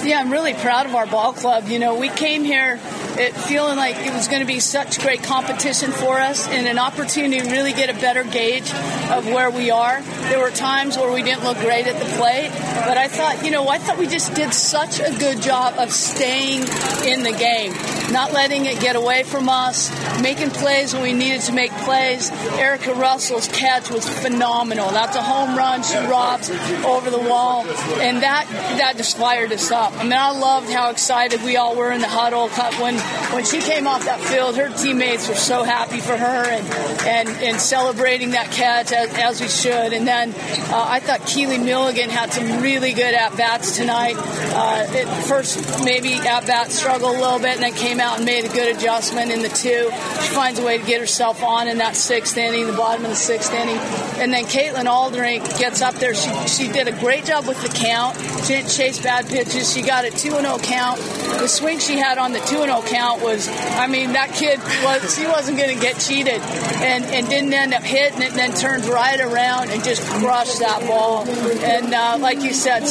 Yeah, I'm really proud of our ball club. You know, we came here feeling like it was going to be such great competition for us and an opportunity to really get a better gauge of where we are. There were times where we didn't look great at the plate, but I thought we just did such a good job of staying in the game, not letting it get away from us, making plays when we needed to make plays. Erica Russell's catch was phenomenal. That's a home run. She robs over the wall, and that just fired us up. I mean, I loved how excited we all were in the huddle when she came off that field. Her teammates were so happy for her and celebrating that catch as we should. And then I thought Keely Milligan had some really good at-bats tonight. At first, maybe at-bat struggled a little bit, and then came out and made a good adjustment in the 2. She finds a way to get herself on in that 6th inning, the bottom of the 6th inning. And then Caitlin Aldering gets up there. She did a great job with the count. She didn't chase bad pitches. She got a 2-0 count. The swing she had on the 2-0 count was, I mean, that kid she wasn't going to get cheated and didn't end up hitting it, and then turned right around and just crushed that ball. And like you said,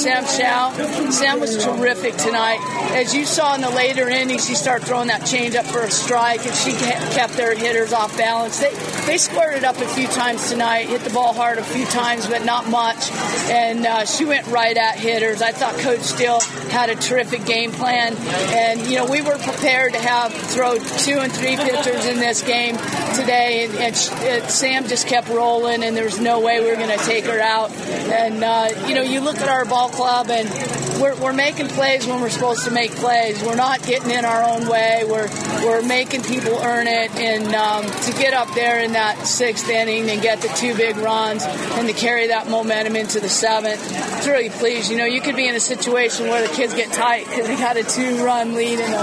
Sam was terrific tonight. As you saw in the later innings, she started throwing that changeup for a strike, and she kept their hitters off balance. They squared it up a few times tonight, hit the ball hard a few times, but not much. And she went right at hitters. I thought Coach Steele had a terrific game plan. And, you know, we were prepared to throw 2 and 3 pitchers in this game today. And Sam just kept rolling, and there was no way we were going to take her out. And, you know, you look at our ball club, and we're making plays when we're supposed to make plays. We're not getting in our own way. We're making people earn it. And to get up there in that 6th inning and get the 2 big runs and to carry that momentum into the 7th, it's really pleased. You know, you could be in a situation where the kids get tight because they got a 2-run lead in the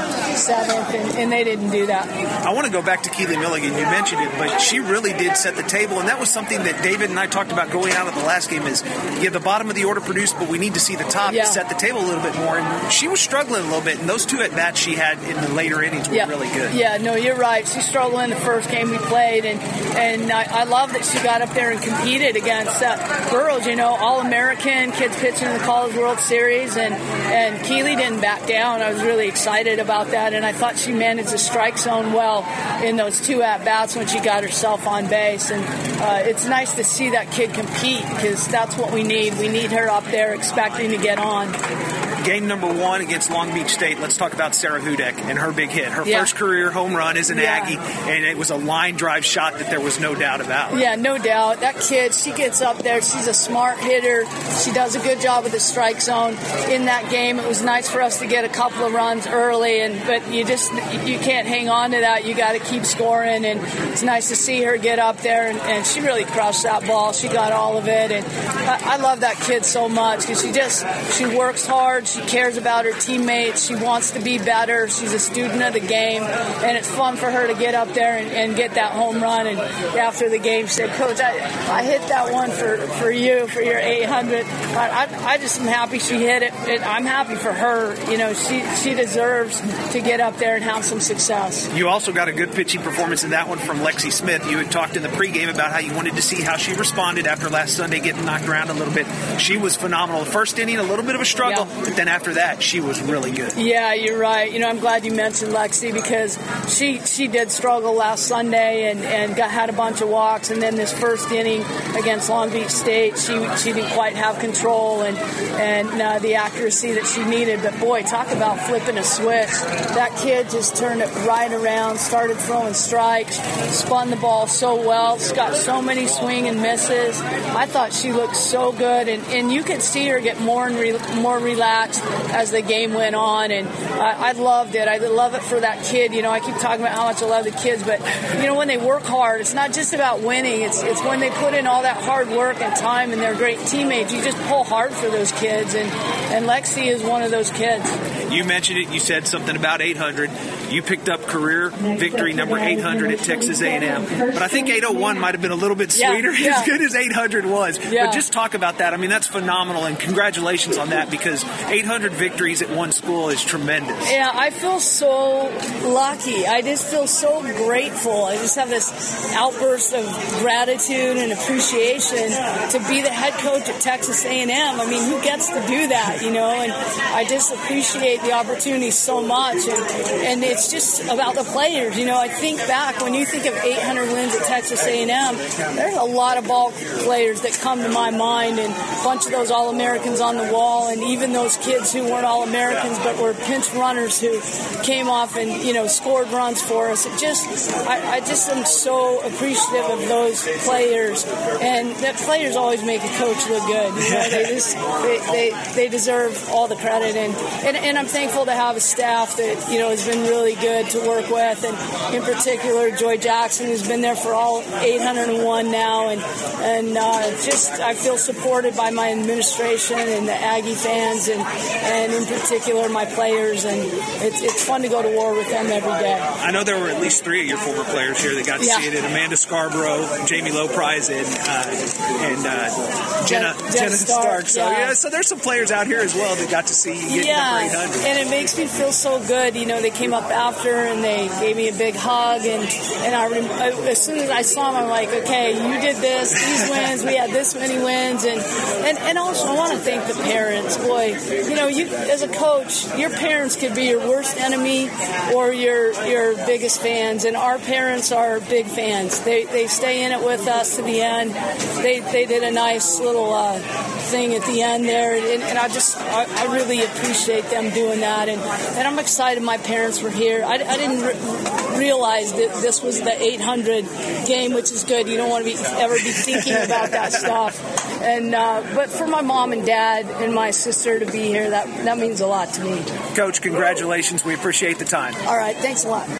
7th, and they didn't do that. I want to go back to Keely Milligan. You mentioned it, but she really did set the table, and that was something that David and I talked about going out of the last game is, the bottom of the order produced, but we need to see the top to set the table a little bit more. And she was struggling a little bit, and those 2 at-bats she had in the later innings were really good. Yeah, no, you're right. She struggled in the first game we played, and I love that she got up there and competed against Burroughs, you know, All-American, kids pitching in the College World Series, and Keely didn't back down. I was really excited about that, and I thought she managed the strike zone well in those 2 at-bats when she got herself on base. And it's nice to see that kid compete because that's what we need. We need her up there expecting to get on. Game number 1 against Long Beach State. Let's talk about Sarah Hudek and her big hit. Her first career home run as an Aggie, and it was a line drive shot that there was no doubt about. Yeah, no doubt. That kid, she gets up there. She's a smart hitter. She does a good job with the strike zone in that game. It was nice for us to get a couple of runs early, but you can't hang on to that. You got to keep scoring, and it's nice to see her get up there, and she really crushed that ball. She got all of it, and I love that kid so much because she works hard. She cares about her teammates. She wants to be better. She's a student of the game, and it's fun for her to get up there and get that home run. And after the game, she said, "Coach, I hit that one for you, for your 800. I just am happy she hit it. I'm happy for her. You know, she deserves to get up there and have some success." You also got a good pitching performance in that one from Lexi Smith. You had talked in the pregame about how you wanted to see how she responded after last Sunday getting knocked around a little bit. She was phenomenal. The first inning, a little bit of a struggle, but then after that, she was really good. Yeah, you're right. You know, I'm glad you mentioned Lexi because she did struggle last Sunday and had a bunch of walks, and then this first inning against Long Beach State, she didn't quite have control and the accuracy that she needed. But boy, talk about flipping a switch. That kid just turned it right around, started throwing strikes, spun the ball so well. She's got so many swing and misses. I thought she looked so good, and you could see her get more relaxed as the game went on, and I loved it. I love it for that kid. You know, I keep talking about how much I love the kids, but you know, when they work hard, it's not just about winning. It's when they put in all that hard work and time, and they're great teammates. You just pull hard for those kids, and Lexi is one of those kids. You mentioned it. You said something about 800. You picked up career victory number 800 at Texas A&M, but I think 801 might have been a little bit sweeter, as good as 800 was. But just talk about that. I mean, that's phenomenal, and congratulations on that because 800 800 victories at one school is tremendous. Yeah, I feel so lucky. I just feel so grateful. I just have this outburst of gratitude and appreciation to be the head coach at Texas A&M. I mean, who gets to do that, you know? And I just appreciate the opportunity so much. And it's just about the players. You know, I think back, when you think of 800 wins at Texas A&M, there's a lot of ball players that come to my mind, and a bunch of those All-Americans on the wall, and even those kids who weren't All-Americans but were pinch runners who came off and, you know, scored runs for us. I just am so appreciative of those players, and that players always make a coach look good. You know, they deserve all the credit, and I'm thankful to have a staff that, you know, has been really good to work with, and in particular Joy Jackson, who's been there for all 801 now, and I feel supported by my administration and the Aggie fans, and in particular my players, and it's fun to go to war with them every day. I know there were at least 3 of your former players here that got to see it: Amanda Scarborough, Jamie Loprize, and Jenna Stark. So there's some players out here as well that got to see you get number 800. And it makes me feel so good. You know, they came up after and they gave me a big hug, and as soon as I saw them, I'm like, okay, you did this, these wins, we had this many wins, and also I want to thank the parents. Boy, you know, you as a coach, your parents could be your worst enemy or your biggest fans, and our parents are big fans. They stay in it with us to the end. They did a nice little thing at the end there, and I really appreciate them doing that, and I'm excited my parents were here. I didn't realize that this was the 800 game, which is good. You don't want to ever be thinking about that stuff. And but for my mom and dad and my sister to be here, that means a lot to me. Coach, congratulations. We appreciate the time. All right, thanks a lot.